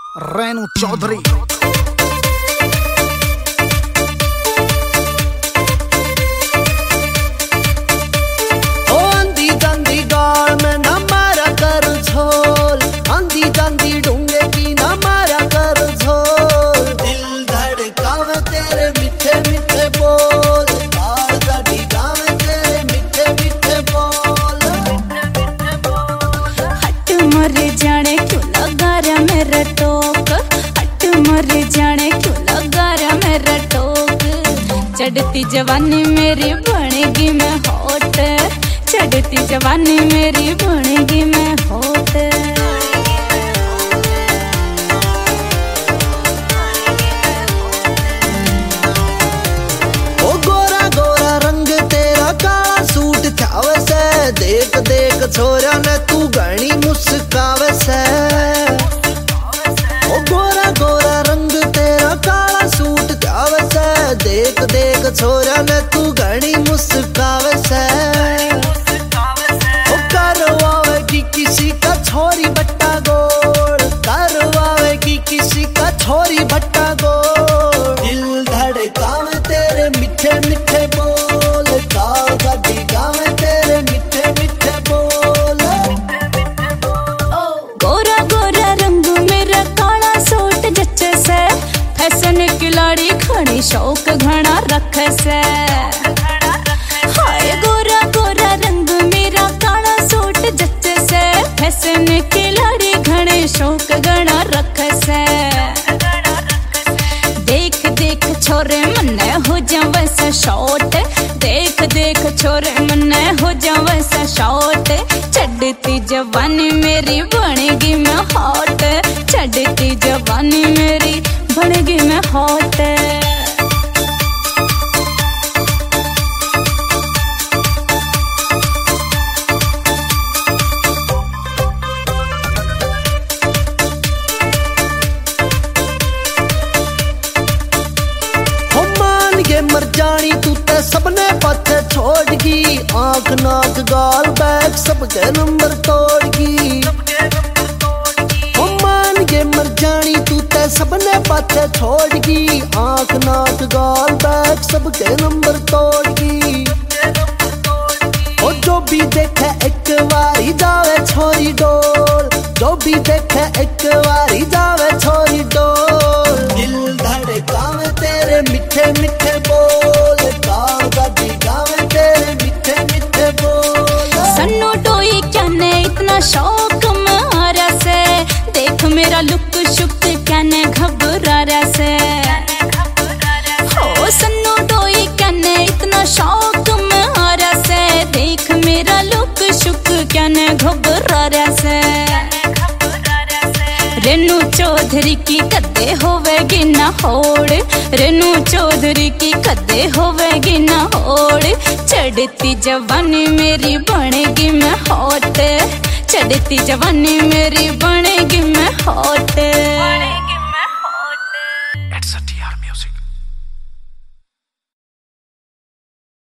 रेनू चौधरी। आंधी जांदी गाल में ना मारा कर झोल, आंधी जांदी डूंगे की ना मारा कर झोल। दिल धड़कावे तेरे मीठे मीठे बोल, गाल गाड़ी गावे तेरे मीठे मीठे बोल। हट मर जाने क्यों लगा रा मेरा टोक, हट मर जाने क्यों लगा रा मेरा टोक। चढ़ती जवानी मेरी बनेगी मैं होट, चढ़ती जवानी मेरी बनेगी मैं होट। ओ गोरा गोरा रंग तेरा काला सूट छावे से, देख देख छोरा ने तू घनी मुस्कावे से। ओ गोरा गोरा रंग तेरा काला सूट छावे से, देख देख छोरा ने तू घनी मुस्कावे से। ओ करवावेगी किसी का छोरी बट्टा गोल, करवावेगी किसी का छोरी बट्टा गोल। दिल धड़कावे तेरे मीठे मीठे बोल, गाँव गाड़ी गावे तेरे मीठे मीठे बोल। गोरा गोरा रंग मेरा काला सूट जच्चे से, फैशन खिलाड़ी खड़ी शौक घना रख से। हाय गोरा गोरा रंग मेरा काला सूट जच्चे से, फैशन खिलाड़ी घने शौक घना रख से। देख देख छोरे मन्ने हो जावे सा शॉट, देख देख छोरे मन्ने हो जावे सा शॉट। चढ़ती जवानी मेरी बनेगी मैं हॉट, चढ़ती जवानी मेरी बनेगी मैं हॉट। मर जानी तू ते सबने पाथे छोड़गी, आंख नाक गाल बैग सबके नंबर तोड़गी। ओ मान के मर जानी तू ते सबने पाथे छोड़गी, आंख नाक गाल बैग सबके नंबर तोड़गी। ओ जो भी देखे एक बारी जावे छोरी डोल, जो भी देखे एक बारी जावे छोरी डोल। दिल धड़कावे तेरे मीठे मीठे बोल, गाँव गाड़ी गावे तेरे मीठे मीठे बोल। सन्नो टोई क्या ने इतना शौक मारा से, देख मेरा लुक शुक क्या ने घबरा रहा से। हो सन्नो टोई क्या ने इतना शौक मारा से, देख मेरा लुक शुक क्या ने घबरा रहा से। रेनू चौधरी की कदे होवेगी ना होड़, रेनू चौधरी की कदे होवेगी ना होड़। चढ़ती जवानी मेरी बनेगी मैं हॉट, चढ़ती जवानी मेरी बनेगी मैं हॉट।